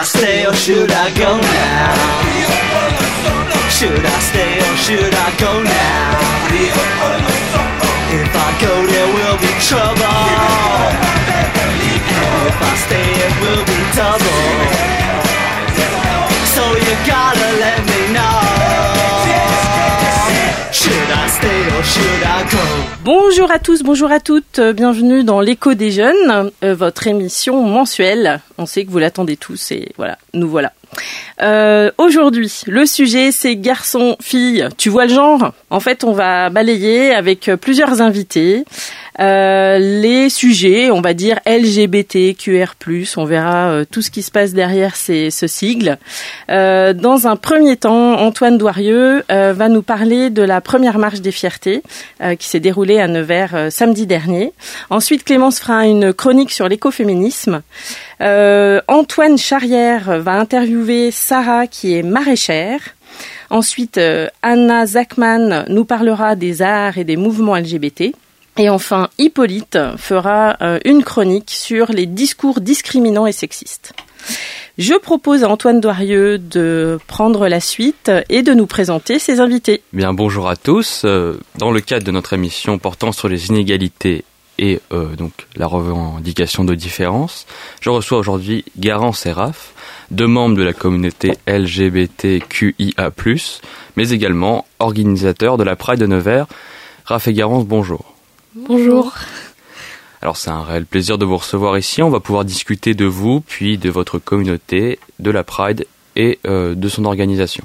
stay or should I go now? Should I stay or should I go now? If I go there will be trouble, and if I stay it will be double. So you gotta let me know. Should I stay or should I go? Bonjour à tous, bonjour à toutes, bienvenue dans l'Écho des Jeunes, votre émission mensuelle. On sait que vous l'attendez tous et voilà, nous voilà. Aujourd'hui, le sujet c'est garçon-fille. Tu vois le genre ? En fait, on va balayer avec plusieurs invités les sujets, on va dire LGBTQR+. On verra tout ce qui se passe derrière ce sigle. Dans un premier temps, Antoine Doirieux va nous parler de la première marche des fiertés qui s'est déroulée à Nevers samedi dernier. Ensuite, Clémence fera une chronique sur l'écoféminisme. Antoine Charrière va interviewer Sarah qui est maraîchère. Ensuite, Anna Zachman nous parlera des arts et des mouvements LGBT. Et enfin, Hippolyte fera une chronique sur les discours discriminants et sexistes. Je propose à Antoine Doirieux de prendre la suite et de nous présenter ses invités. Bien, bonjour à tous. Dans le cadre de notre émission portant sur les inégalités et donc la revendication de différences, je reçois aujourd'hui Garance et Raph, deux membres de la communauté LGBTQIA+, mais également organisateurs de la Pride de Nevers. Raph et Garance, bonjour. Bonjour. Alors c'est un réel plaisir de vous recevoir ici. On va pouvoir discuter de vous, puis de votre communauté, de la Pride et de son organisation.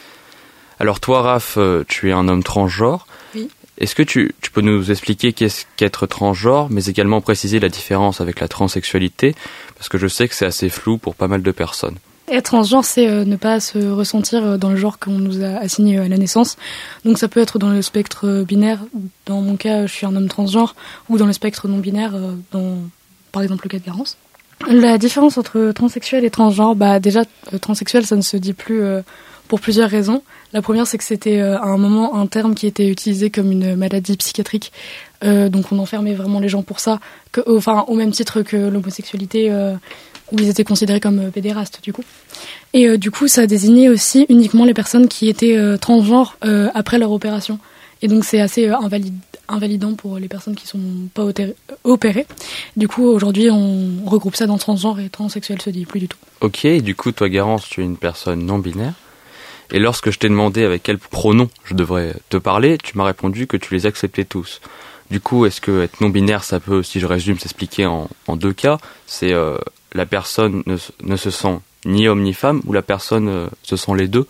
Alors toi, Raph, tu es un homme transgenre. Oui. Est-ce que tu peux nous expliquer qu'est-ce qu'être transgenre, mais également préciser la différence avec la transsexualité ? Parce que je sais que c'est assez flou pour pas mal de personnes. Être transgenre, c'est ne pas se ressentir dans le genre qu'on nous a assigné à la naissance. Donc ça peut être dans le spectre binaire, dans mon cas je suis un homme transgenre, ou dans le spectre non binaire, dans par exemple le cas de Garance. La différence entre transsexuel et transgenre, déjà transsexuel ça ne se dit plus pour plusieurs raisons. La première c'est que c'était à un moment un terme qui était utilisé comme une maladie psychiatrique, donc on enfermait vraiment les gens pour ça, au même titre que l'homosexualité, où ils étaient considérés comme pédérastes du coup. Et du coup ça désignait aussi uniquement les personnes qui étaient transgenres après leur opération. Et donc c'est assez invalidant pour les personnes qui sont pas opérées. Du coup aujourd'hui on regroupe ça dans transgenre et transsexuel se dit plus du tout. Ok, et du coup toi Garance, tu es une personne non binaire. Et lorsque je t'ai demandé avec quel pronom je devrais te parler, tu m'as répondu que tu les acceptais tous. Du coup, est-ce que être non-binaire, ça peut, si je résume, s'expliquer en deux cas ? C'est la personne ne se sent ni homme ni femme, ou la personne se sent les deux ?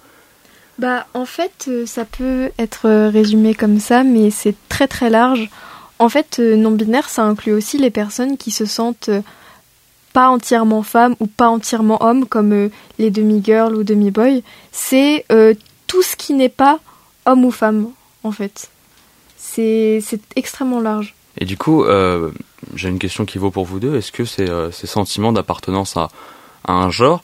En fait, ça peut être résumé comme ça, mais c'est très très large. En fait, non-binaire, ça inclut aussi les personnes qui se sentent pas entièrement femmes ou pas entièrement hommes, comme les demi-girls ou demi-boys. C'est tout ce qui n'est pas homme ou femme, en fait. C'est extrêmement large. Et du coup, j'ai une question qui vaut pour vous deux. Est-ce que ces sentiments d'appartenance à un genre,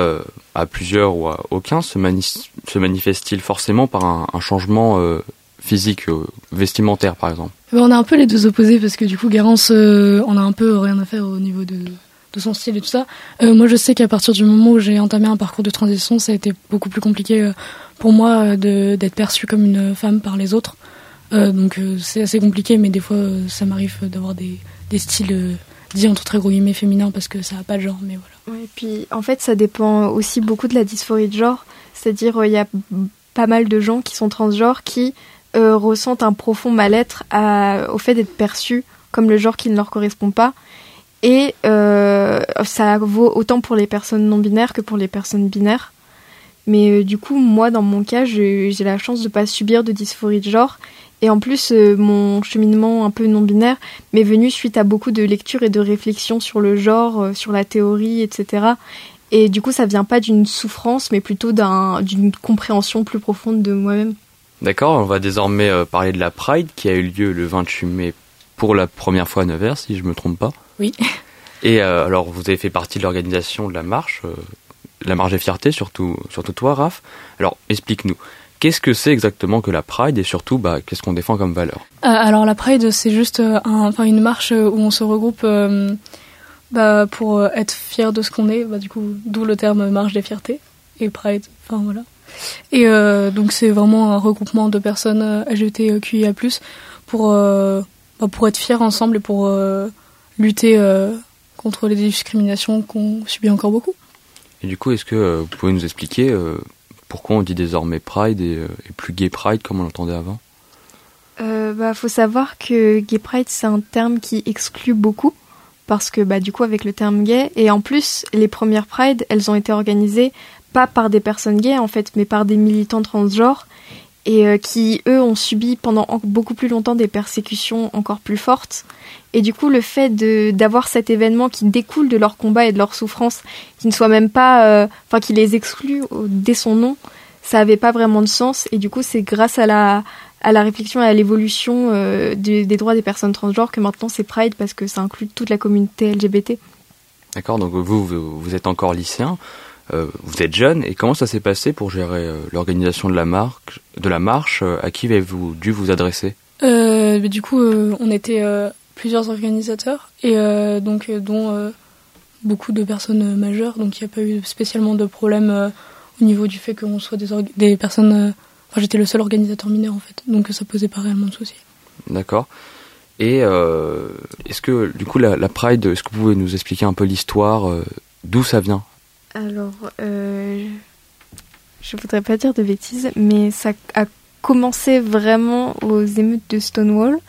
à plusieurs ou à aucun, se manifestent-ils forcément par un changement physique, vestimentaire par exemple ? On a un peu les deux opposés parce que du coup Garance, on a un peu rien à faire au niveau de son style et tout ça. Moi je sais qu'à partir du moment où j'ai entamé un parcours de transition, ça a été beaucoup plus compliqué pour moi d'être perçue comme une femme par les autres. Donc c'est assez compliqué, mais des fois ça m'arrive d'avoir des styles dits entre très gros guillemets féminins parce que ça n'a pas de genre, mais voilà. Ouais, et puis en fait ça dépend aussi beaucoup de la dysphorie de genre, c'est-à-dire il y a pas mal de gens qui sont transgenres qui ressentent un profond mal-être au fait d'être perçus comme le genre qui ne leur correspond pas. Et ça vaut autant pour les personnes non-binaires que pour les personnes binaires. Mais du coup, moi, dans mon cas, j'ai la chance de ne pas subir de dysphorie de genre. Et en plus, mon cheminement un peu non-binaire m'est venu suite à beaucoup de lectures et de réflexions sur le genre, sur la théorie, etc. Et du coup, ça vient pas d'une souffrance, mais plutôt d'une compréhension plus profonde de moi-même. D'accord, on va désormais parler de la Pride qui a eu lieu le 28 mai pour la première fois à Nevers, si je ne me trompe pas. Oui. Et alors, vous avez fait partie de l'organisation de la marche des fiertés, surtout toi, Raph. Alors, explique-nous, qu'est-ce que c'est exactement que la Pride et surtout, qu'est-ce qu'on défend comme valeur ? Alors, la Pride, c'est juste une marche où on se regroupe Pour être fier de ce qu'on est, du coup, d'où le terme marche des fiertés et Pride, enfin voilà. Et donc c'est vraiment un regroupement de personnes LGBTQIA+, pour être fiers ensemble et pour lutter contre les discriminations qu'on subit encore beaucoup. Et du coup, est-ce que vous pouvez nous expliquer pourquoi on dit désormais Pride et plus Gay Pride comme on l'entendait avant ? Faut savoir que Gay Pride, c'est un terme qui exclut beaucoup, parce que du coup avec le terme gay, et en plus les premières Pride, elles ont été organisées pas par des personnes gays en fait, mais par des militants transgenres, et qui eux ont subi pendant beaucoup plus longtemps des persécutions encore plus fortes. Et du coup le fait d'avoir cet événement qui découle de leur combat et de leur souffrance, qui ne soit même pas, qui les exclut dès son nom, ça avait pas vraiment de sens. Et du coup c'est grâce à la réflexion et à l'évolution des droits des personnes transgenres que maintenant c'est Pride, parce que ça inclut toute la communauté LGBT. D'accord, donc vous êtes encore lycéen, vous êtes jeune, et comment ça s'est passé pour gérer l'organisation de la marche, à qui avez-vous dû vous adresser ? Du coup, on était plusieurs organisateurs, et dont beaucoup de personnes majeures, donc il n'y a pas eu spécialement de problème au niveau du fait qu'on soit des personnes... j'étais le seul organisateur mineur en fait, donc ça posait pas réellement de soucis. D'accord. Et est-ce que du coup la Pride, est-ce que vous pouvez nous expliquer un peu l'histoire, d'où ça vient ? Alors, je voudrais pas dire de bêtises, mais ça a commencé vraiment aux émeutes de Stonewall.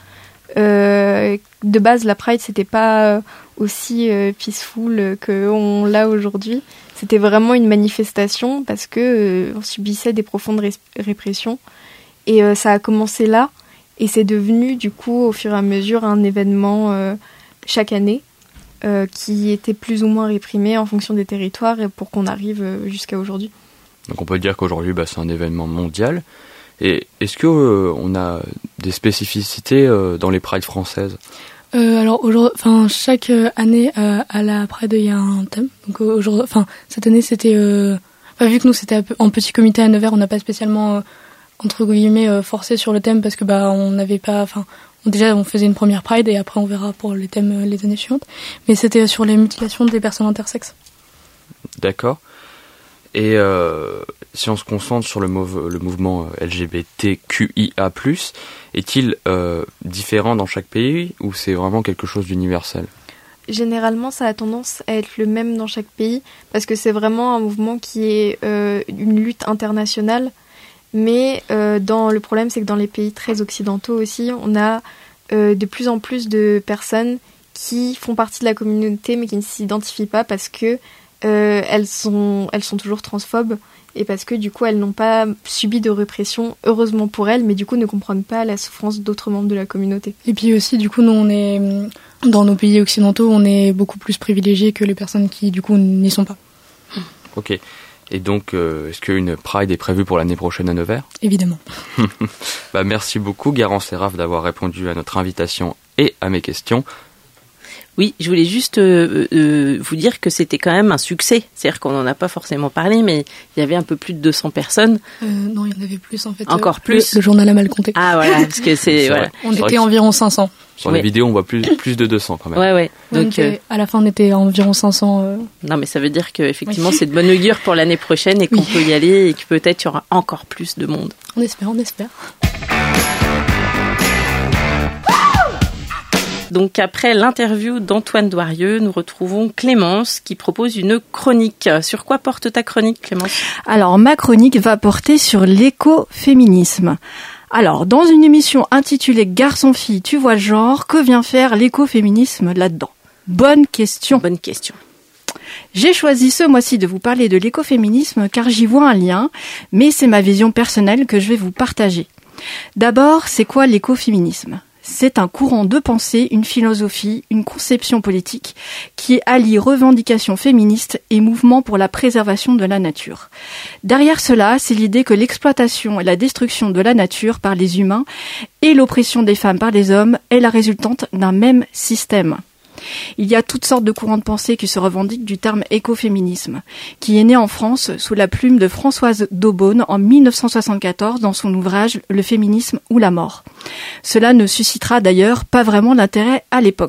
De base, la Pride c'était pas aussi peaceful qu'on l'a aujourd'hui. C'était vraiment une manifestation parce que on subissait des profondes répressions, et ça a commencé là, et c'est devenu du coup au fur et à mesure un événement chaque année qui était plus ou moins réprimé en fonction des territoires, et pour qu'on arrive jusqu'à aujourd'hui. Donc on peut dire qu'aujourd'hui c'est un événement mondial. Et est-ce que on a des spécificités dans les Prides françaises ? Alors chaque année à la Pride il y a un thème. Donc cette année c'était vu que nous c'était en petit comité à Nevers, on n'a pas spécialement entre guillemets forcé sur le thème, parce que on n'avait pas déjà on faisait une première Pride et après on verra pour les thèmes les années suivantes, mais c'était sur les mutilations des personnes intersexes. D'accord. Et si on se concentre sur le mouvement LGBTQIA+, est-il différent dans chaque pays, ou c'est vraiment quelque chose d'universel ? Généralement, ça a tendance à être le même dans chaque pays, parce que c'est vraiment un mouvement qui est une lutte internationale. Mais le problème, c'est que dans les pays très occidentaux aussi, on a de plus en plus de personnes qui font partie de la communauté, mais qui ne s'identifient pas parce que elles sont toujours transphobes, et parce que du coup elles n'ont pas subi de répression, heureusement pour elles, mais du coup ne comprennent pas la souffrance d'autres membres de la communauté. Et puis aussi du coup nous on est dans nos pays occidentaux, on est beaucoup plus privilégiés que les personnes qui du coup n'y sont pas. Ok. Et donc est-ce qu'une Pride est prévue pour l'année prochaine à Nevers ? Évidemment. Merci beaucoup Garance et Raph d'avoir répondu à notre invitation et à mes questions. Oui, je voulais juste vous dire que c'était quand même un succès. C'est-à-dire qu'on n'en a pas forcément parlé, mais il y avait un peu plus de 200 personnes. Non, il y en avait plus en fait. Encore plus. Le journal a mal compté. Ah voilà, parce que c'est voilà. On était environ 500. Sur les vidéos, on voit plus de 200 quand même. Ouais. Donc à la fin, on était environ 500. Non, mais ça veut dire qu'effectivement, c'est de bonne augure pour l'année prochaine, et qu'on peut y aller, et que peut-être il y aura encore plus de monde. On espère. Donc après l'interview d'Antoine Douarieux, nous retrouvons Clémence qui propose une chronique. Sur quoi porte ta chronique, Clémence ? Alors ma chronique va porter sur l'écoféminisme. Alors dans une émission intitulée Garçon-fille, tu vois le genre, que vient faire l'écoféminisme là-dedans ? Bonne question. J'ai choisi ce mois-ci de vous parler de l'écoféminisme car j'y vois un lien, mais c'est ma vision personnelle que je vais vous partager. D'abord, c'est quoi l'écoféminisme ? C'est un courant de pensée, une philosophie, une conception politique qui allie revendications féministes et mouvements pour la préservation de la nature. Derrière cela, c'est l'idée que l'exploitation et la destruction de la nature par les humains et l'oppression des femmes par les hommes est la résultante d'un même système. Il y a toutes sortes de courants de pensée qui se revendiquent du terme écoféminisme, qui est né en France sous la plume de Françoise d'Aubonne en 1974 dans son ouvrage « Le féminisme ou la mort ». Cela ne suscitera d'ailleurs pas vraiment d'intérêt à l'époque.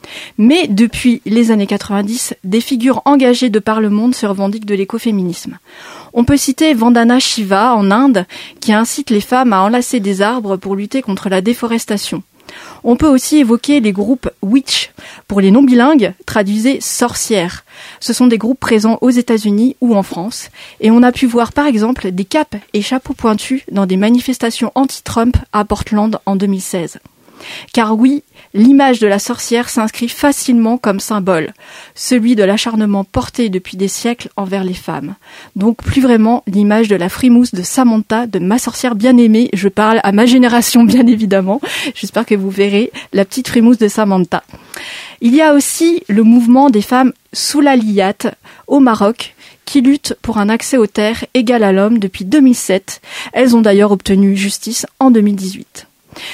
Mais depuis les années 90, des figures engagées de par le monde se revendiquent de l'écoféminisme. On peut citer Vandana Shiva en Inde, qui incite les femmes à enlacer des arbres pour lutter contre la déforestation. On peut aussi évoquer les groupes Witch, pour les non-bilingues, traduisez sorcières. Ce sont des groupes présents aux États-Unis ou en France, et on a pu voir par exemple des capes et chapeaux pointus dans des manifestations anti-Trump à Portland en 2016. Car oui, l'image de la sorcière s'inscrit facilement comme symbole, celui de l'acharnement porté depuis des siècles envers les femmes. Donc plus vraiment l'image de la frimousse de Samantha, de ma sorcière bien-aimée. Je parle à ma génération bien évidemment. J'espère que vous verrez la petite frimousse de Samantha. Il y a aussi le mouvement des femmes Soulaliyat au Maroc, qui luttent pour un accès aux terres égal à l'homme depuis 2007. Elles ont d'ailleurs obtenu justice en 2018.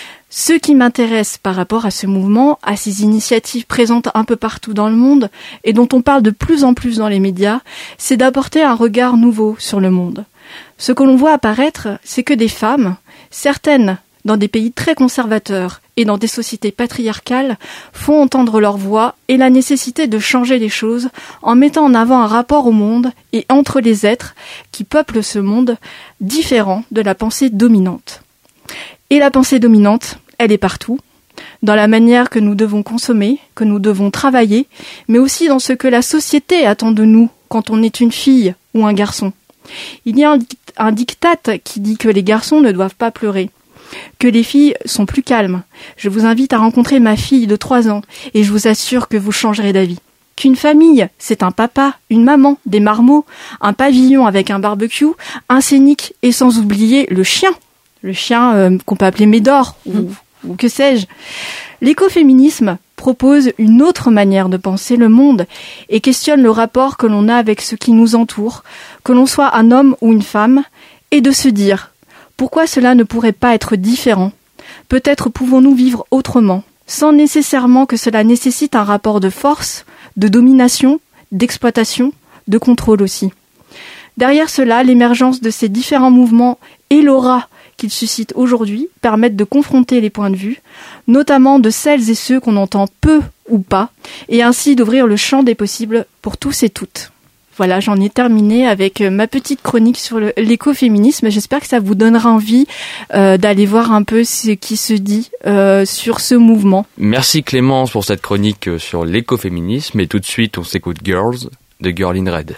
Ce qui m'intéresse par rapport à ce mouvement, à ces initiatives présentes un peu partout dans le monde et dont on parle de plus en plus dans les médias, c'est d'apporter un regard nouveau sur le monde. Ce que l'on voit apparaître, c'est que des femmes, certaines dans des pays très conservateurs et dans des sociétés patriarcales, font entendre leur voix et la nécessité de changer les choses en mettant en avant un rapport au monde et entre les êtres qui peuplent ce monde différent de la pensée dominante. Et la pensée dominante, elle est partout, dans la manière que nous devons consommer, que nous devons travailler, mais aussi dans ce que la société attend de nous quand on est une fille ou un garçon. Il y a un diktat qui dit que les garçons ne doivent pas pleurer, que les filles sont plus calmes. Je vous invite à rencontrer ma fille de 3 ans et je vous assure que vous changerez d'avis. Qu'une famille, c'est un papa, une maman, des marmots, un pavillon avec un barbecue, un scénic et sans oublier le chien. Le chien qu'on peut appeler Médor ou que sais-je. L'écoféminisme propose une autre manière de penser le monde et questionne le rapport que l'on a avec ce qui nous entoure, que l'on soit un homme ou une femme, et de se dire pourquoi cela ne pourrait pas être différent. Peut-être pouvons-nous vivre autrement, sans nécessairement que cela nécessite un rapport de force, de domination, d'exploitation, de contrôle aussi. Derrière cela, l'émergence de ces différents mouvements et l'aura qu'ils suscitent aujourd'hui permettent de confronter les points de vue, notamment de celles et ceux qu'on entend peu ou pas, et ainsi d'ouvrir le champ des possibles pour tous et toutes. Voilà, j'en ai terminé avec ma petite chronique sur l'écoféminisme. J'espère que ça vous donnera envie d'aller voir un peu ce qui se dit sur ce mouvement. Merci Clémence pour cette chronique sur l'écoféminisme, et tout de suite on s'écoute Girls de Girl in Red.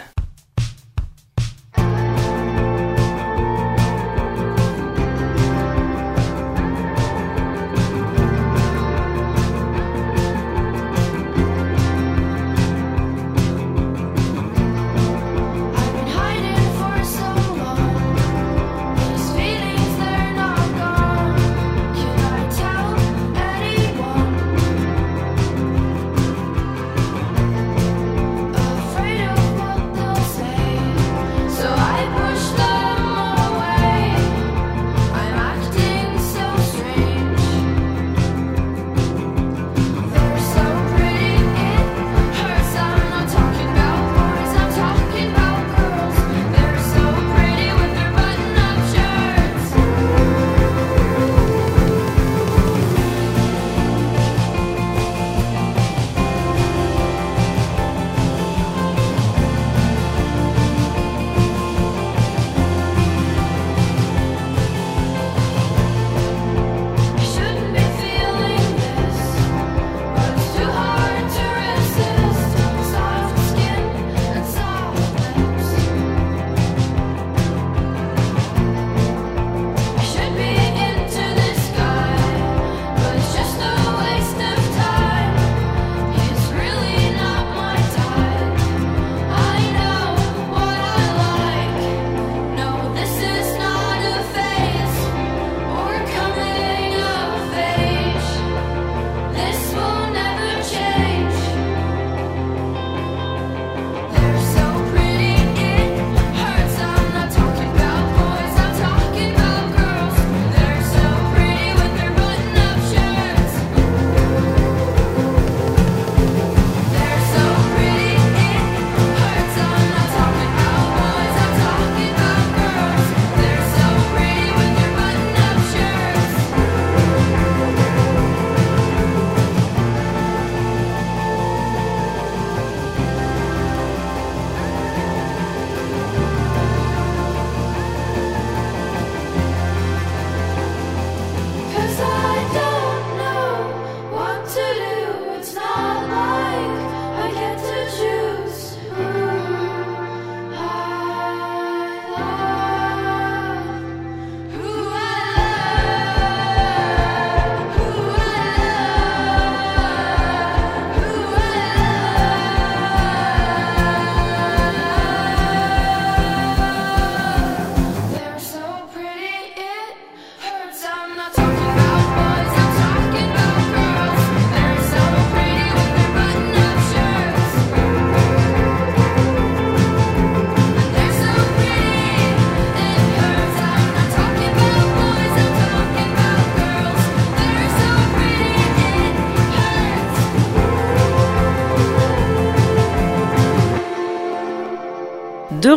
Afraid of what the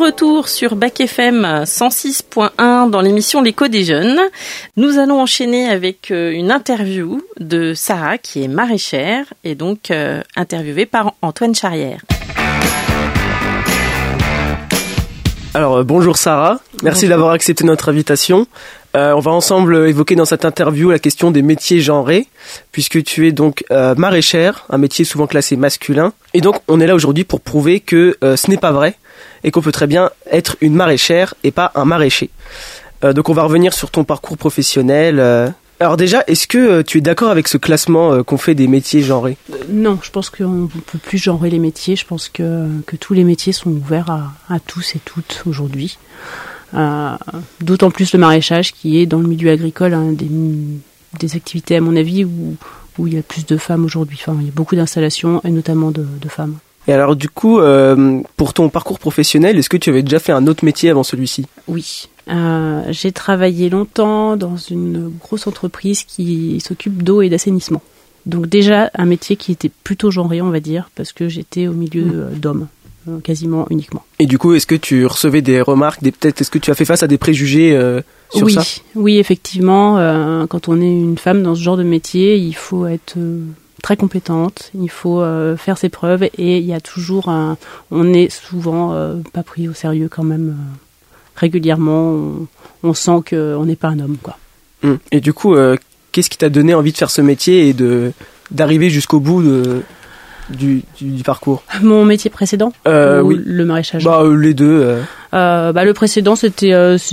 retour sur Bac FM 106.1 dans l'émission L'écho des jeunes. Nous allons enchaîner avec une interview de Sarah qui est maraîchère et donc interviewée par Antoine Charrière. Alors bonjour Sarah, merci d'avoir accepté notre invitation. On va ensemble évoquer dans cette interview la question des métiers genrés, puisque tu es donc maraîchère, un métier souvent classé masculin. Et donc on est là aujourd'hui pour prouver que ce n'est pas vrai et qu'on peut très bien être une maraîchère et pas un maraîcher. Donc on va revenir sur ton parcours professionnel. Alors déjà, est-ce que tu es d'accord avec ce classement qu'on fait des métiers genrés ? Non, je pense qu'on ne peut plus genrer les métiers. Je pense que tous les métiers sont ouverts à tous et toutes aujourd'hui. D'autant plus le maraîchage qui est dans le milieu agricole des activités, à mon avis, où il y a plus de femmes aujourd'hui. Enfin, il y a beaucoup d'installations et notamment de femmes. Et alors du coup, pour ton parcours professionnel, est-ce que tu avais déjà fait un autre métier avant celui-ci ? Oui. J'ai travaillé longtemps dans une grosse entreprise qui s'occupe d'eau et d'assainissement. Donc déjà un métier qui était plutôt genré, on va dire, parce que j'étais au milieu d'hommes, quasiment uniquement. Et du coup, est-ce que tu recevais des remarques, est-ce que tu as fait face à des préjugés sur ça ? Oui, effectivement. Quand on est une femme dans ce genre de métier, il faut être très compétente, il faut faire ses preuves et il y a toujours on est souvent pas pris au sérieux quand même. Régulièrement, on sent qu'on n'est pas un homme, quoi. Et du coup, qu'est-ce qui t'a donné envie de faire ce métier et d'arriver jusqu'au bout du parcours ? Mon métier précédent ou oui. Le maraîchage ? Les deux. Le précédent, c'était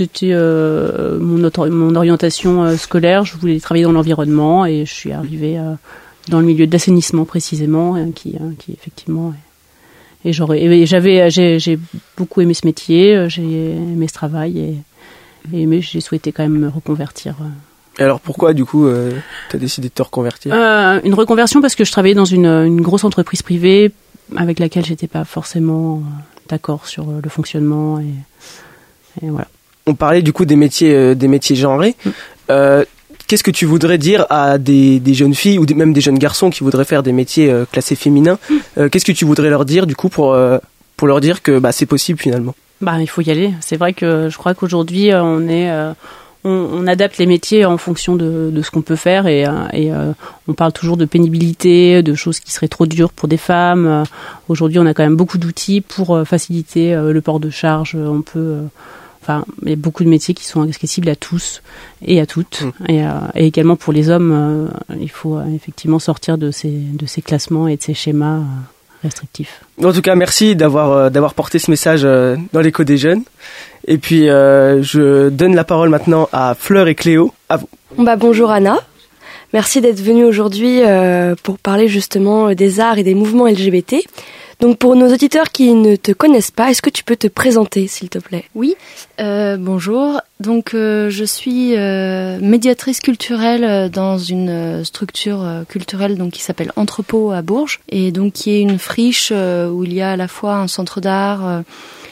mon orientation scolaire. Je voulais travailler dans l'environnement et je suis arrivée dans le milieu d'assainissement précisément, qui effectivement... Et j'ai beaucoup aimé ce métier, j'ai aimé ce travail mais j'ai souhaité quand même me reconvertir. Et alors pourquoi du coup t'as décidé de te reconvertir ? Une reconversion parce que je travaillais dans une grosse entreprise privée avec laquelle j'étais pas forcément d'accord sur le fonctionnement et voilà. On parlait du coup des métiers genrés. Qu'est-ce que tu voudrais dire à des jeunes filles ou même des jeunes garçons qui voudraient faire des métiers classés féminins ? Qu'est-ce que tu voudrais leur dire du coup pour leur dire que c'est possible finalement ? Il faut y aller. C'est vrai que je crois qu'aujourd'hui on adapte les métiers en fonction de ce qu'on peut faire et on parle toujours de pénibilité, de choses qui seraient trop dures pour des femmes. Aujourd'hui, on a quand même beaucoup d'outils pour faciliter le port de charge. On peut il y a beaucoup de métiers qui sont accessibles à tous et à toutes. Et également pour les hommes, il faut effectivement sortir de ces classements et de ces schémas restrictifs. En tout cas, merci d'avoir porté ce message dans l'écho des jeunes. Et puis, je donne la parole maintenant à Fleur et Cléo. À vous. Bonjour Anna. Merci d'être venue aujourd'hui pour parler justement des arts et des mouvements LGBT. Donc pour nos auditeurs qui ne te connaissent pas, est-ce que tu peux te présenter s'il te plaît ? Oui, bonjour. Donc je suis médiatrice culturelle dans une structure culturelle donc qui s'appelle Entrepôt à Bourges et donc qui est une friche où il y a à la fois un centre d'art,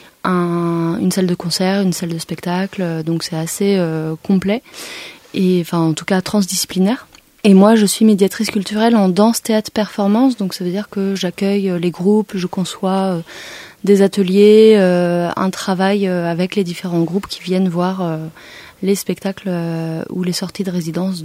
une salle de concert, une salle de spectacle. Donc c'est assez complet et en tout cas transdisciplinaire. Et moi, je suis médiatrice culturelle en danse, théâtre, performance. Donc, ça veut dire que j'accueille les groupes, je conçois des ateliers, un travail avec les différents groupes qui viennent voir les spectacles ou les sorties de résidence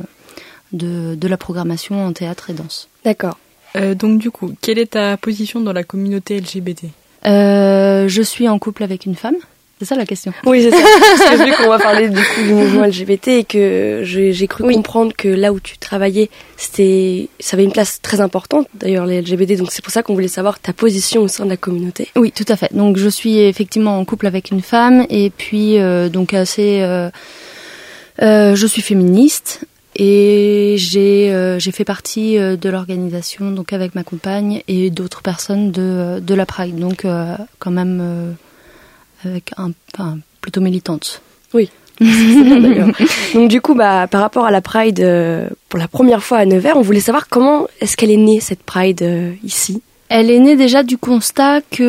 de la programmation en théâtre et danse. D'accord. Donc, du coup, quelle est ta position dans la communauté LGBT ? Je suis en couple avec une femme. C'est ça la question. Oui, c'est ça. Parce que vu qu'on va parler du coup du mouvement LGBT et que j'ai cru comprendre que là où tu travaillais, ça avait une place très importante, d'ailleurs les LGBT, donc c'est pour ça qu'on voulait savoir ta position au sein de la communauté. Oui, tout à fait. Donc je suis effectivement en couple avec une femme et puis je suis féministe et j'ai fait partie de l'organisation donc avec ma compagne et d'autres personnes de la Pride. Donc quand même avec plutôt militante. Oui, c'est bien d'ailleurs. Donc du coup, par rapport à la Pride, pour la première fois à Nevers, on voulait savoir comment est-ce qu'elle est née, cette Pride, ici ? Elle est née déjà du constat qu'il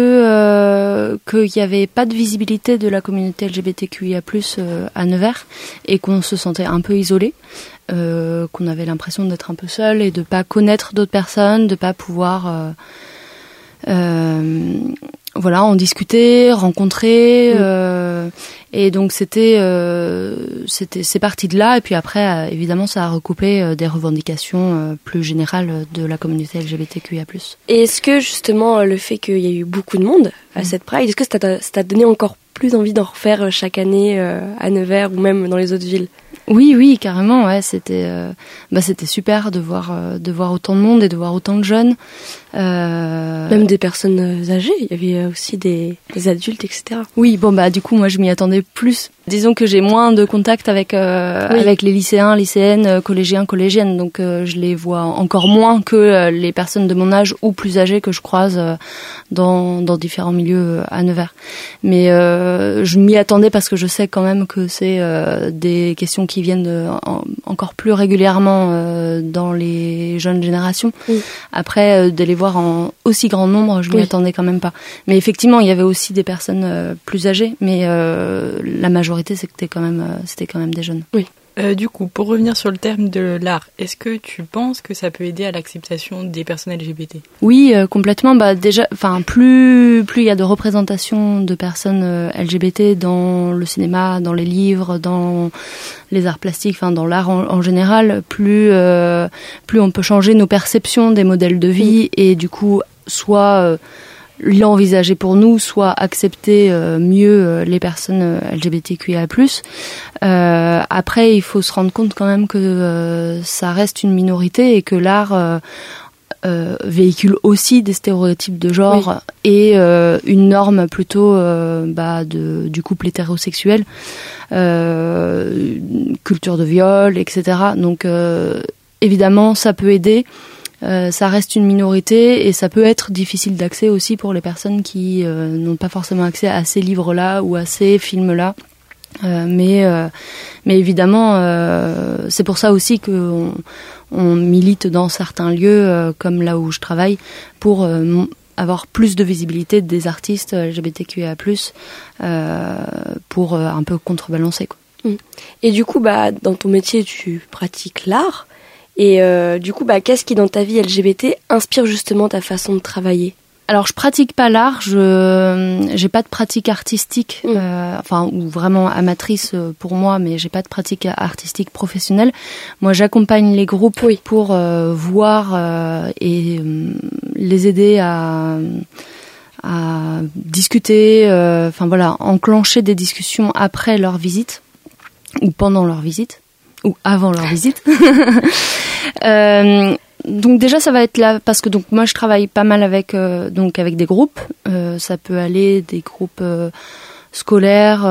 n'y avait pas de visibilité de la communauté LGBTQIA+, à Nevers, et qu'on se sentait un peu isolé, qu'on avait l'impression d'être un peu seul et de ne pas connaître d'autres personnes, de ne pas pouvoir voilà, en discuter, rencontrer, et donc c'est parti de là. Et puis après, évidemment, ça a recoupé des revendications plus générales de la communauté LGBTQIA+. Et est-ce que justement le fait qu'il y ait eu beaucoup de monde à cette Pride, est-ce que ça t'a donné encore plus envie d'en refaire chaque année à Nevers ou même dans les autres villes? Oui, carrément. Ouais, c'était super de voir autant de monde et de voir autant de jeunes. Même des personnes âgées. Il y avait aussi des adultes, etc. Oui, du coup, moi, je m'y attendais plus. Disons que j'ai moins de contact avec les lycéens, lycéennes, collégiens, collégiennes. Donc, je les vois encore moins que les personnes de mon âge ou plus âgées que je croise dans différents milieux à Nevers. Mais je m'y attendais parce que je sais quand même que c'est des questions qui viennent encore plus régulièrement dans les jeunes générations. Oui. Après, de les voir en aussi grand nombre, je m'y attendais quand même pas. Mais effectivement, il y avait aussi des personnes plus âgées, mais la majorité, c'était quand même des jeunes. Oui. Du coup, pour revenir sur le terme de l'art, est-ce que tu penses que ça peut aider à l'acceptation des personnes LGBT ? Oui, complètement. Déjà, plus il y a de représentation de personnes LGBT dans le cinéma, dans les livres, dans les arts plastiques, dans l'art en général, plus on peut changer nos perceptions des modèles de vie et du coup, soit l'envisager pour nous, soit accepter mieux les personnes LGBTQIA+. Après, il faut se rendre compte quand même que ça reste une minorité et que l'art véhicule aussi des stéréotypes de genre et une norme plutôt du couple hétérosexuel, culture de viol, etc. Donc évidemment, ça peut aider. Ça reste une minorité et ça peut être difficile d'accès aussi pour les personnes qui n'ont pas forcément accès à ces livres-là ou à ces films-là. Mais évidemment, c'est pour ça aussi qu'on milite dans certains lieux, comme là où je travaille, pour avoir plus de visibilité des artistes LGBTQIA+, pour un peu contrebalancer, quoi. Et du coup, dans ton métier, tu pratiques l'art. Et du coup, qu'est-ce qui dans ta vie LGBT inspire justement ta façon de travailler ? Alors, je pratique pas l'art, j'ai pas de pratique artistique, ou vraiment amatrice pour moi, mais j'ai pas de pratique artistique professionnelle. Moi, j'accompagne les groupes pour voir et les aider à discuter, enclencher des discussions après leur visite ou pendant leur visite. Ou avant leur visite. Donc déjà ça va être là parce que donc moi je travaille pas mal avec des groupes. Ça peut aller des groupes scolaires,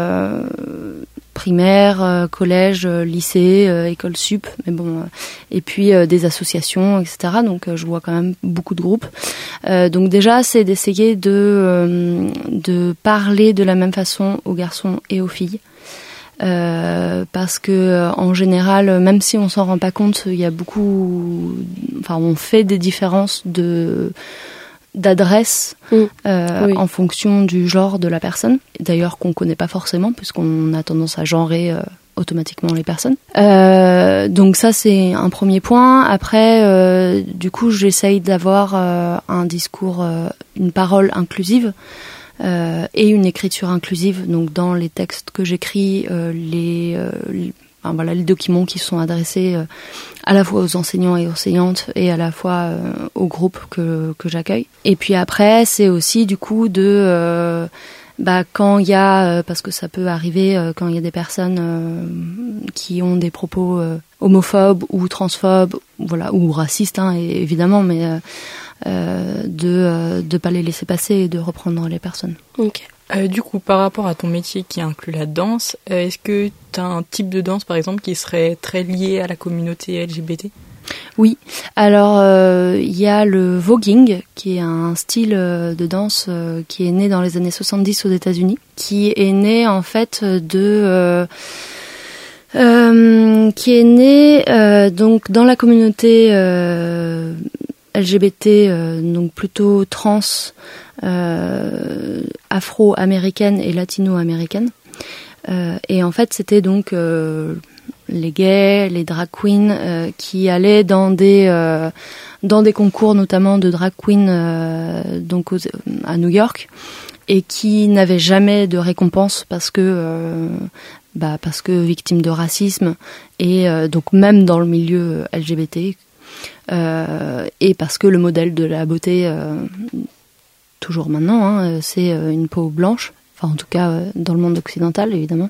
primaires, collèges, lycées, écoles sup, mais bon, et puis des associations, etc. Donc je vois quand même beaucoup de groupes. Donc déjà c'est d'essayer de parler de la même façon aux garçons et aux filles. Parce que en général, même si on s'en rend pas compte, il y a on fait des différences d'adresse en fonction du genre de la personne. D'ailleurs, qu'on connaît pas forcément, puisqu'on a tendance à genrer automatiquement les personnes. Donc ça, c'est un premier point. Après, du coup, j'essaye d'avoir un discours, une parole inclusive. Et une écriture inclusive, donc dans les textes que j'écris, les documents qui sont adressés à la fois aux enseignants et aux enseignantes et à la fois aux groupes que j'accueille. Et puis après, c'est aussi du coup quand il y a, parce que ça peut arriver quand il y a des personnes qui ont des propos homophobes ou transphobes, ou racistes, évidemment, mais de pas les laisser passer et de reprendre les personnes. Ok. Du coup, par rapport à ton métier qui inclut la danse, est-ce que tu as un type de danse, par exemple, qui serait très lié à la communauté LGBT ? Oui. Alors, il y a le voguing, qui est un style de danse qui est né dans les années 70 aux États-Unis, qui est né en fait donc dans la communauté LGBT, donc plutôt trans, afro-américaine et latino-américaine. Et en fait, c'était donc les gays, les drag queens qui allaient dans des concours notamment de drag queen à New York et qui n'avaient jamais de récompense parce que victimes de racisme et donc même dans le milieu LGBT et parce que le modèle de la beauté toujours maintenant c'est une peau blanche, enfin en tout cas dans le monde occidental évidemment.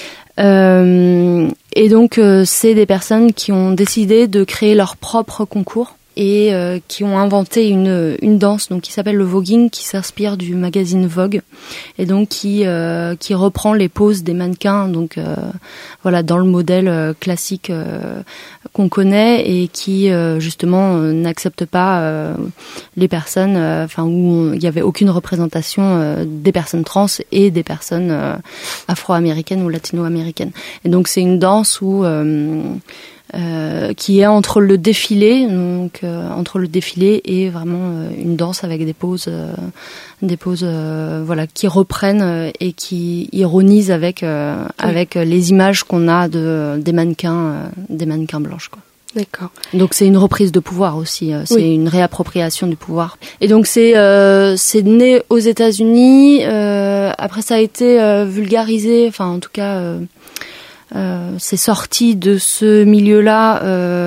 Et donc c'est des personnes qui ont décidé de créer leur propre concours et qui ont inventé une danse donc qui s'appelle le voguing, qui s'inspire du magazine Vogue et donc qui reprend les poses des mannequins donc voilà dans le modèle classique qu'on connaît et qui justement n'accepte pas les personnes où il y avait aucune représentation des personnes trans et des personnes afro-américaines ou latino-américaines. Et donc c'est une danse où qui est entre le défilé et vraiment une danse avec des poses voilà qui reprennent et qui ironisent avec les images qu'on a des mannequins blanches quoi. D'accord. Donc c'est une reprise de pouvoir aussi, c'est une réappropriation du pouvoir. Et donc c'est né aux États-Unis. Après ça a été vulgarisé, enfin en tout cas. C'est sorti de ce milieu-là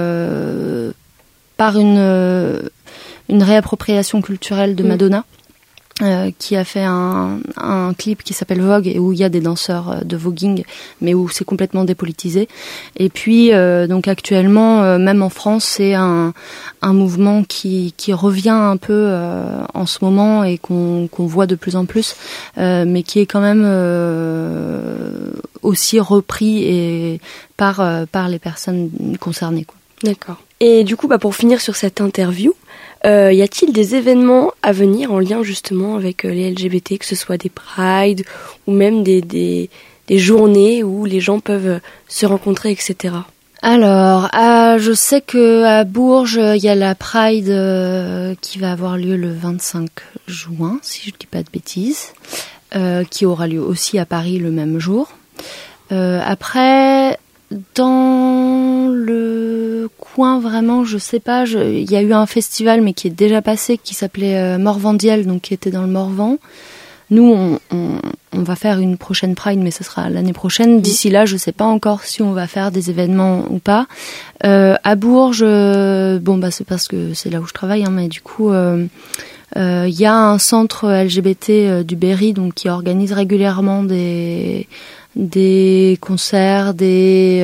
par une réappropriation culturelle de Madonna, qui a fait un clip qui s'appelle Vogue et où il y a des danseurs de voguing, mais où c'est complètement dépolitisé. Et puis donc actuellement, même en France, c'est un mouvement qui revient un peu en ce moment et qu'on voit de plus en plus, mais qui est quand même aussi repris et par les personnes concernées quoi. D'accord. Et du coup pour finir sur cette interview, y a-t-il des événements à venir en lien justement avec les LGBT, que ce soit des prides ou même des journées où les gens peuvent se rencontrer, etc. Alors, je sais que à Bourges, il y a la Pride qui va avoir lieu le 25 juin, si je ne dis pas de bêtises, qui aura lieu aussi à Paris le même jour. Après, dans le coin vraiment, je sais pas, il y a eu un festival mais qui est déjà passé qui s'appelait Morvandiel, donc qui était dans le Morvan. Nous, on va faire une prochaine Pride, mais ce sera l'année prochaine. D'ici là, je sais pas encore si on va faire des événements ou pas. À Bourges, c'est parce que c'est là où je travaille, mais du coup, il y a un centre LGBT du Berry, donc qui organise régulièrement des concerts, des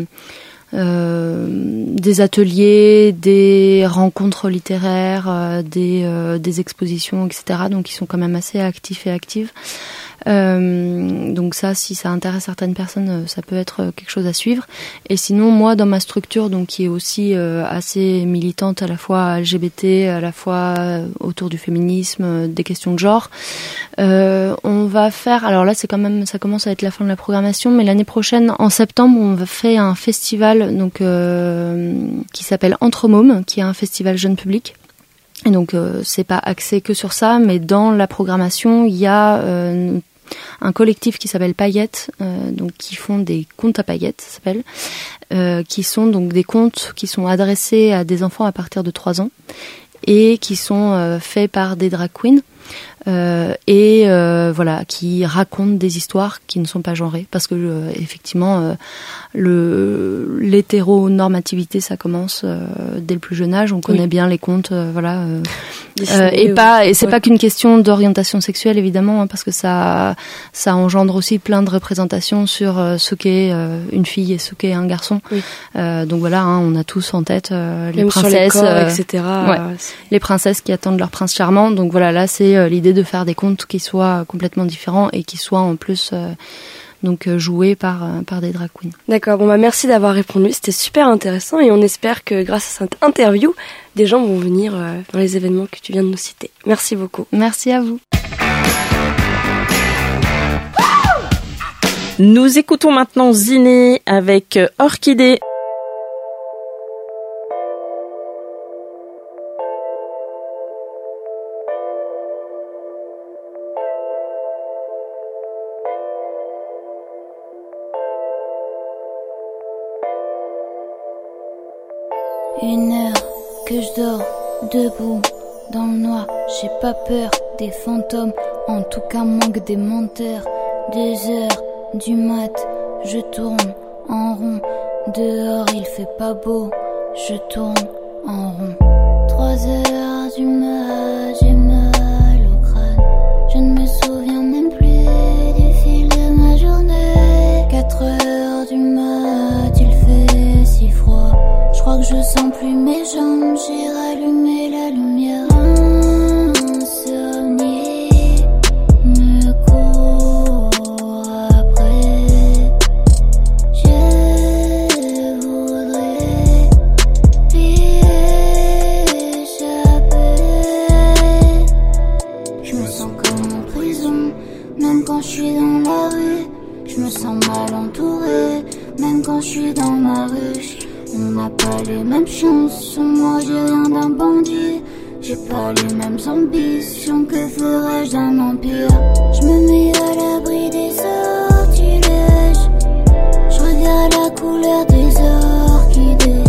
ateliers, des rencontres littéraires, des expositions, etc. Donc ils sont quand même assez actifs et actives. Donc ça, si ça intéresse certaines personnes, ça peut être quelque chose à suivre. Et sinon, moi, dans ma structure, donc qui est aussi assez militante, à la fois LGBT, à la fois autour du féminisme, des questions de genre, on va faire. Alors là, ça commence à être la fin de la programmation, mais l'année prochaine, en septembre, on va faire un festival donc qui s'appelle Entre Mômes, qui est un festival jeune public. Et donc c'est pas axé que sur ça, mais dans la programmation, il y a un collectif qui s'appelle Paillettes, donc qui font des contes à paillettes, ça s'appelle, qui sont donc des contes qui sont adressés à des enfants à partir de 3 ans et qui sont faits par des drag queens. Voilà, qui racontent des histoires qui ne sont pas genrées, parce que effectivement l'hétéronormativité ça commence dès le plus jeune âge. On connaît bien les contes, voilà, et c'est pas qu'une question d'orientation sexuelle évidemment, parce que ça engendre aussi plein de représentations sur ce qu'est une fille et ce qu'est un garçon. Donc voilà, on a tous en tête les princesses, sur les corps, etc. Les princesses qui attendent leur prince charmant. Donc voilà, là c'est l'idée de faire des contes qui soient complètement différents et qui soient en plus joués par des drag queens. D'accord, merci d'avoir répondu, c'était super intéressant et on espère que grâce à cette interview, des gens vont venir dans les événements que tu viens de nous citer. Merci beaucoup. Merci à vous. Nous écoutons maintenant Ziné avec Orchidée. 1 heure que je dors debout dans le noir. J'ai pas peur des fantômes, en tout cas manque des menteurs. 2 heures du mat, je tourne en rond. Dehors il fait pas beau, je tourne en rond. 3 heures du mat, j'ai mal au crâne. Je ne me souviens même plus du fil de ma journée. 4 heures du mat, il fait si froid. Je crois que je sens plus mes jambes, j'ai rallumé la lumière. Insomnie me court après. Je voudrais y échapper. Je me sens comme en prison, même quand je suis dans la rue. Je me sens mal entourée, même quand je suis dans ma ruche. On n'a pas les mêmes chansons, moi j'ai rien d'un bandit. J'ai pas les mêmes ambitions, que ferais-je d'un empire? Je me mets à l'abri des sortilèges. Je regarde la couleur des orchidées.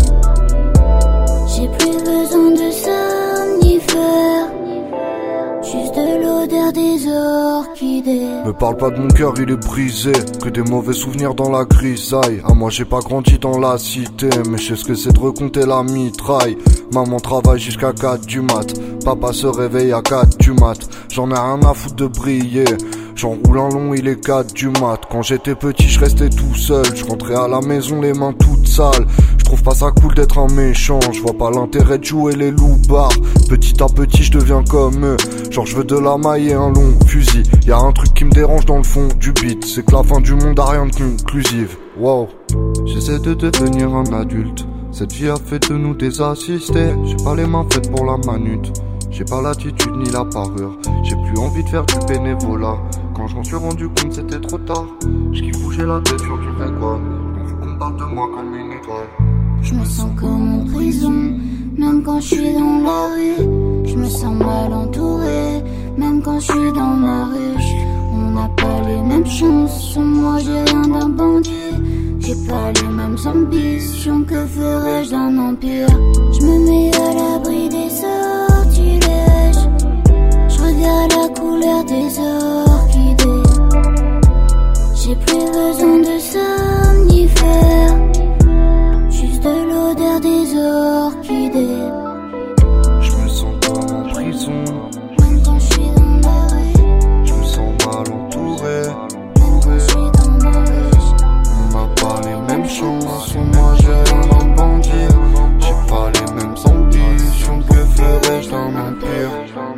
J'ai plus besoin de somnifères, juste de l'odeur des orchidées. Me parle pas de mon cœur, il est brisé, que des mauvais souvenirs dans la grisaille. Ah, moi j'ai pas grandi dans la cité, mais je sais ce que c'est de recompter la mitraille. Maman travaille jusqu'à 4 du mat, papa se réveille à 4 du mat. J'en ai rien à foutre de briller, j'enroule un long, il est 4 du mat. Quand j'étais petit je restais tout seul, je rentrais à la maison les mains toutes sales. Je trouve pas ça cool d'être un méchant, je vois pas l'intérêt de jouer les loupards. Petit à petit je deviens comme eux, genre je veux de la maille et un long fusil. Y'a un truc qui me dérange dans le fond du beat, c'est que la fin du monde a rien de conclusive. Wow, j'essaie de devenir un adulte, cette vie a fait de nous des assistés. J'ai pas les mains faites pour la manute, j'ai pas l'attitude ni la parure. J'ai plus envie de faire du bénévolat, quand je m'en suis rendu compte c'était trop tard. J'kiffe bouger la tête sur du fais quoi, on veut qu'on parle de moi comme une étoile. Je me sens comme en prison, même quand je suis dans la rue. Je me sens mal entourée, même quand je suis dans ma ruche. On n'a pas les mêmes chansons, moi j'ai rien d'un bandit. J'ai pas les mêmes ambitions, que ferais-je d'un empire? Je me mets à l'abri des sortilèges. Je regarde la couleur des orchidées. J'ai plus besoin de somnifères, juste de l'odeur des orchidées. Je me sens comme en prison, même quand je suis dans la rue. je me sens mal entouré, Même quand je suis dans ma ruche. on n'a pas les mêmes chansons, moi j'ai rien d'un bandit. J'ai pas les mêmes ambitions, que ferais-je d'un empire?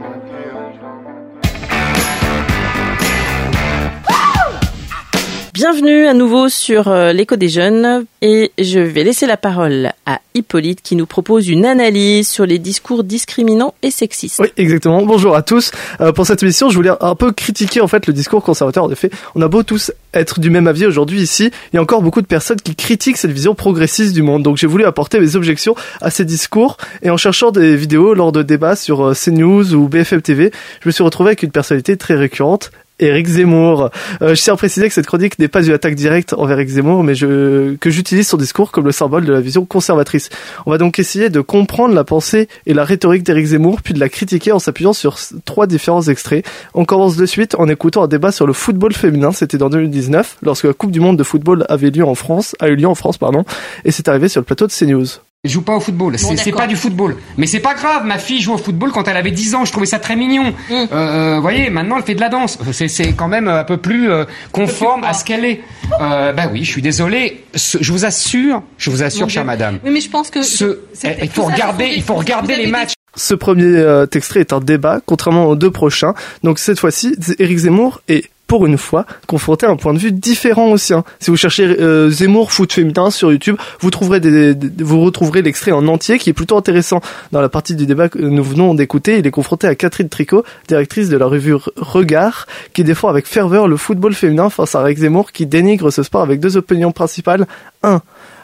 Bienvenue à nouveau sur l'écho des jeunes et je vais laisser la parole à Hippolyte qui nous propose une analyse sur les discours discriminants et sexistes. Oui, exactement. Bonjour à tous. Pour cette émission, je voulais un peu critiquer en fait le discours conservateur. En effet, on a beau tous être du même avis aujourd'hui ici, il y a encore beaucoup de personnes qui critiquent cette vision progressiste du monde. Donc j'ai voulu apporter mes objections à ces discours et en cherchant des vidéos lors de débats sur CNews ou BFM TV, je me suis retrouvé avec une personnalité très récurrente. Éric Zemmour. Je tiens à préciser que cette chronique n'est pas une attaque directe envers Éric Zemmour, mais que j'utilise son discours comme le symbole de la vision conservatrice. On va donc essayer de comprendre la pensée et la rhétorique d'Éric Zemmour, puis de la critiquer en s'appuyant sur 3 différents extraits. On commence de suite en écoutant un débat sur le football féminin. C'était dans 2019, lorsque la Coupe du Monde de football a eu lieu en France, et c'est arrivé sur le plateau de CNews. Je joue pas au football, Bon, c'est pas du football. Mais c'est pas grave, ma fille joue au football quand elle avait 10 ans, je trouvais ça très mignon. Voyez, maintenant elle fait de la danse. C'est quand même un peu plus conforme à ce qu'elle est. Bah oui, je suis désolé. Je vous assure, chère madame. Oui, mais je pense que il faut regarder les matchs. Ce premier extrait est un débat, contrairement aux 2 prochains. Donc cette fois-ci, Éric Zemmour est pour une fois confronté à un point de vue différent au sien. Si vous cherchez Zemmour foot féminin sur YouTube, vous retrouverez l'extrait en entier qui est plutôt intéressant. Dans la partie du débat que nous venons d'écouter, il est confronté à Catherine Tricot, directrice de la revue Regard, qui défend avec ferveur le football féminin face à Éric Zemmour qui dénigre ce sport avec 2 opinions principales. 1.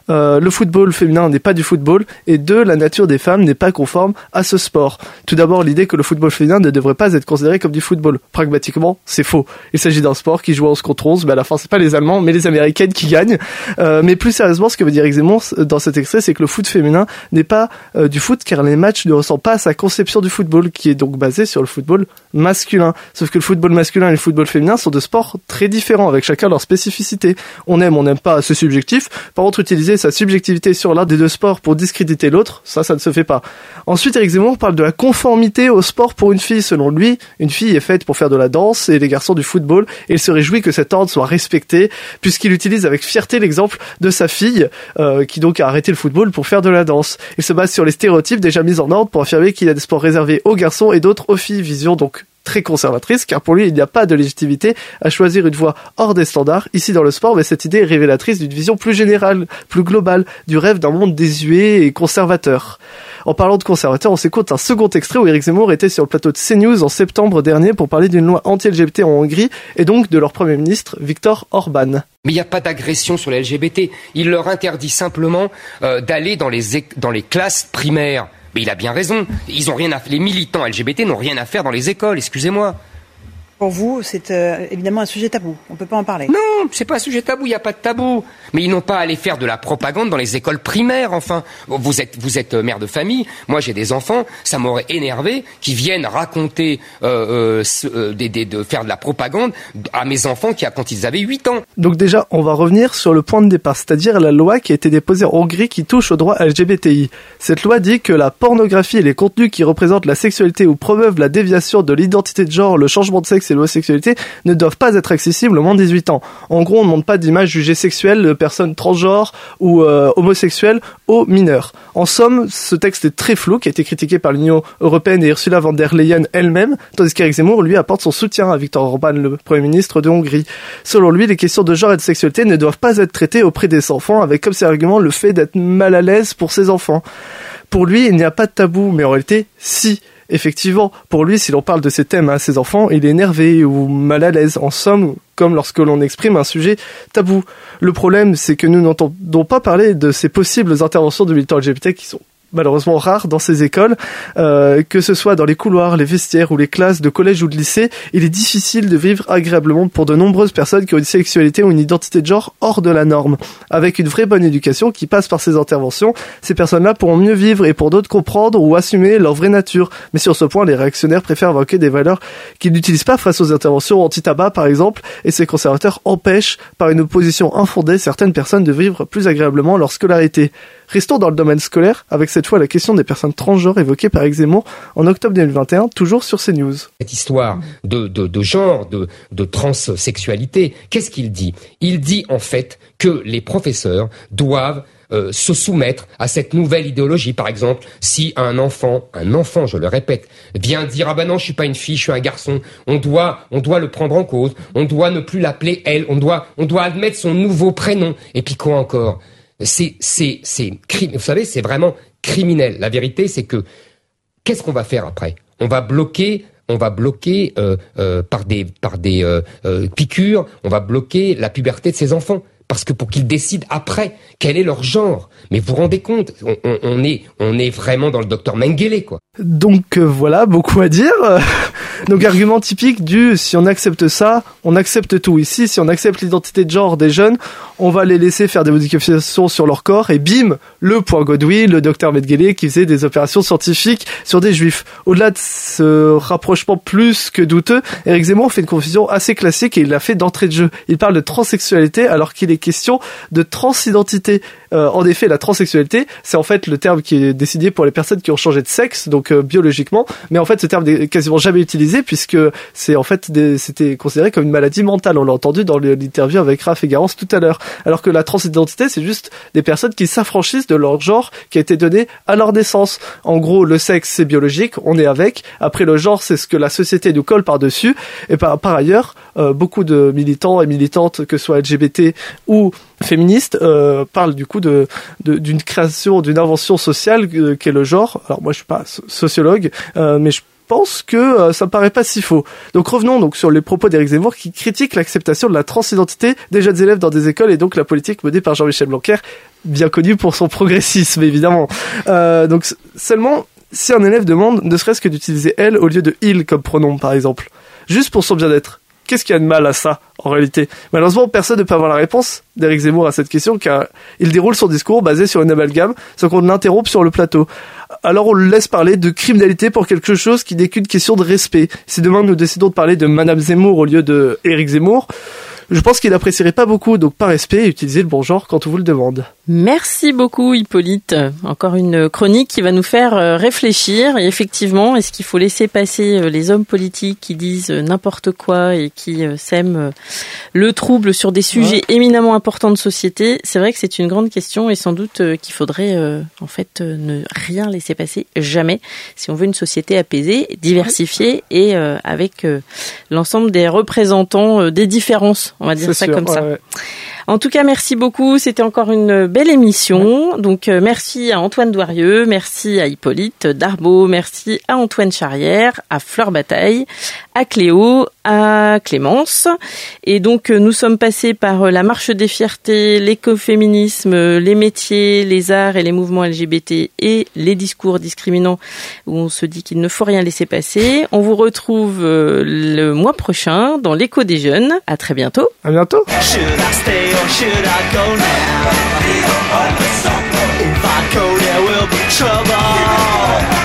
le football féminin n'est pas du football, et 2, la nature des femmes n'est pas conforme à ce sport. Tout d'abord, l'idée que le football féminin ne devrait pas être considéré comme du football. Pragmatiquement, c'est faux. Il s'agit d'un sport qui joue 11 contre 11, mais à la fin, c'est pas les Allemands, mais les Américaines qui gagnent. Mais plus sérieusement, ce que veut dire Eric Zemmour dans cet extrait, c'est que le foot féminin n'est pas du foot, car les matchs ne ressemblent pas à sa conception du football, qui est donc basée sur le football masculin. Sauf que le football masculin et le football féminin sont deux sports très différents, avec chacun leur spécificité. On n'aime pas, c'est subjectif. Par contre, utiliser sa subjectivité sur l'un des deux sports pour discréditer l'autre, ça ne se fait pas. Ensuite, Eric Zemmour parle de la conformité au sport pour une fille. Selon lui, une fille est faite pour faire de la danse et les garçons du football, et il se réjouit que cet ordre soit respecté, puisqu'il utilise avec fierté l'exemple de sa fille, qui donc a arrêté le football pour faire de la danse. Il se base sur les stéréotypes déjà mis en ordre pour affirmer qu'il y a des sports réservés aux garçons et d'autres aux filles. Vision donc très conservatrice, car pour lui, il n'y a pas de légitimité à choisir une voie hors des standards ici dans le sport, mais cette idée est révélatrice d'une vision plus générale, plus globale, du rêve d'un monde désuet et conservateur. En parlant de conservateur, on s'écoute un second extrait où Eric Zemmour était sur le plateau de CNews en septembre dernier pour parler d'une loi anti-LGBT en Hongrie et donc de leur Premier ministre, Viktor Orban. Mais il n'y a pas d'agression sur les LGBT. Il leur interdit simplement d'aller dans les classes primaires. Mais il a bien raison. Ils ont rien à... Les militants LGBT n'ont rien à faire dans les écoles, excusez-moi. Pour vous, c'est évidemment un sujet tabou. On ne peut pas en parler. Non, c'est pas un sujet tabou, il n'y a pas de tabou. Mais ils n'ont pas à aller faire de la propagande dans les écoles primaires, enfin. Vous êtes mère de famille, moi j'ai des enfants, ça m'aurait énervé qu'ils viennent raconter, de faire de la propagande à mes enfants quand ils avaient 8 ans. Donc déjà, on va revenir sur le point de départ, c'est-à-dire la loi qui a été déposée en Hongrie qui touche au droit LGBTI. Cette loi dit que la pornographie et les contenus qui représentent la sexualité ou promeuvent la déviation de l'identité de genre, le changement de sexe et l'homosexualité ne doivent pas être accessibles aux moins de 18 ans. En gros, on ne montre pas d'images jugées sexuelles de personnes transgenres ou homosexuelles aux mineurs. En somme, ce texte est très flou, qui a été critiqué par l'Union européenne et Ursula von der Leyen elle-même, tandis qu'Eric Zemmour, lui, apporte son soutien à Viktor Orban, le Premier ministre de Hongrie. Selon lui, les questions de genre et de sexualité ne doivent pas être traitées auprès des enfants, avec comme seul argument le fait d'être mal à l'aise pour ses enfants. Pour lui, il n'y a pas de tabou, mais en réalité, si. Effectivement, pour lui, si l'on parle de ces thèmes à ses enfants, il est énervé ou mal à l'aise. En somme, comme lorsque l'on exprime un sujet tabou. Le problème, c'est que nous n'entendons pas parler de ces possibles interventions de militants LGBT qui sont malheureusement rares dans ces écoles, que ce soit dans les couloirs, les vestiaires ou les classes de collège ou de lycée. Il est difficile de vivre agréablement pour de nombreuses personnes qui ont une sexualité ou une identité de genre hors de la norme. Avec une vraie bonne éducation qui passe par ces interventions, ces personnes-là pourront mieux vivre et pour d'autres comprendre ou assumer leur vraie nature. Mais sur ce point, les réactionnaires préfèrent invoquer des valeurs qu'ils n'utilisent pas face aux interventions anti-tabac par exemple, et ces conservateurs empêchent par une opposition infondée certaines personnes de vivre plus agréablement leur scolarité. Restons dans le domaine scolaire, avec cette fois la question des personnes transgenres évoquée par Eric Zemmour en octobre 2021, toujours sur CNews. Cette histoire de genre, de transsexualité, qu'est-ce qu'il dit ? Il dit en fait que les professeurs doivent se soumettre à cette nouvelle idéologie. Par exemple, si un enfant, je le répète, vient dire « Ah ben non, je suis pas une fille, je suis un garçon », on doit le prendre en cause, on doit ne plus l'appeler elle, on doit admettre son nouveau prénom. Et puis quoi encore ? Vous savez, c'est vraiment criminel. La vérité, c'est que qu'est-ce qu'on va faire après ? On va bloquer par des piqûres, on va bloquer la puberté de ces enfants. Parce que pour qu'ils décident après quel est leur genre. Mais vous vous rendez compte, on est vraiment dans le docteur Mengele, quoi. Donc voilà, beaucoup à dire. Donc argument typique du si on accepte ça, on accepte tout. Ici, si on accepte l'identité de genre des jeunes, on va les laisser faire des modifications sur leur corps et bim, le point Godwin, le docteur Mengele qui faisait des opérations scientifiques sur des juifs. Au-delà de ce rapprochement plus que douteux, Eric Zemmour fait une confusion assez classique et il l'a fait d'entrée de jeu. Il parle de transsexualité alors qu'il est question de transidentité. En effet, la transsexualité, c'est en fait le terme qui est décidé pour les personnes qui ont changé de sexe, donc biologiquement, mais en fait ce terme n'est quasiment jamais utilisé puisque c'est en fait c'était considéré comme une maladie mentale. On l'a entendu dans l'interview avec Raph et Garance tout à l'heure. Alors que la transidentité, c'est juste des personnes qui s'affranchissent de leur genre qui a été donné à leur naissance. En gros, le sexe c'est biologique, on est avec. Après le genre, c'est ce que la société nous colle par-dessus. Et par ailleurs, beaucoup de militants et militantes, que ce soit LGBT ou féministes, parlent du coup d'une création, d'une invention sociale qu'est le genre. Alors moi je suis pas sociologue, mais je pense que ça me paraît pas si faux. Donc revenons donc sur les propos d'Éric Zemmour qui critique l'acceptation de la transidentité des jeunes élèves dans des écoles et donc la politique menée par Jean-Michel Blanquer, bien connu pour son progressisme évidemment. Donc seulement si un élève demande ne serait-ce que d'utiliser elle au lieu de il comme pronom par exemple, juste pour son bien-être. Qu'est-ce qu'il y a de mal à ça, en réalité? Malheureusement, personne ne peut avoir la réponse d'Éric Zemmour à cette question, car il déroule son discours basé sur une amalgame, sans qu'on l'interrompe sur le plateau. Alors on le laisse parler de criminalité pour quelque chose qui n'est qu'une question de respect. Si demain nous décidons de parler de Madame Zemmour au lieu de Éric Zemmour, je pense qu'il apprécierait pas beaucoup, donc par respect, utilisez le bon genre quand on vous le demande. Merci beaucoup Hippolyte. Encore une chronique qui va nous faire réfléchir. Et effectivement, est-ce qu'il faut laisser passer les hommes politiques qui disent n'importe quoi et qui sèment le trouble sur des sujets éminemment importants de société? C'est vrai que c'est une grande question et sans doute qu'il faudrait en fait ne rien laisser passer, jamais, si on veut une société apaisée, diversifiée et avec l'ensemble des représentants des différences. On va dire ça comme ça. Ouais. En tout cas, merci beaucoup. C'était encore une belle émission. Ouais. Donc, merci à Antoine Douarieux, merci à Hippolyte Darbo, merci à Antoine Charrière, à Fleur Bataille, à Cléo, à Clémence. Et donc, nous sommes passés par la marche des fiertés, l'écoféminisme, les métiers, les arts et les mouvements LGBT et les discours discriminants où on se dit qu'il ne faut rien laisser passer. On vous retrouve le mois prochain dans l'Écho des jeunes. À très bientôt. À bientôt. Should I go now? If I go, there will be trouble.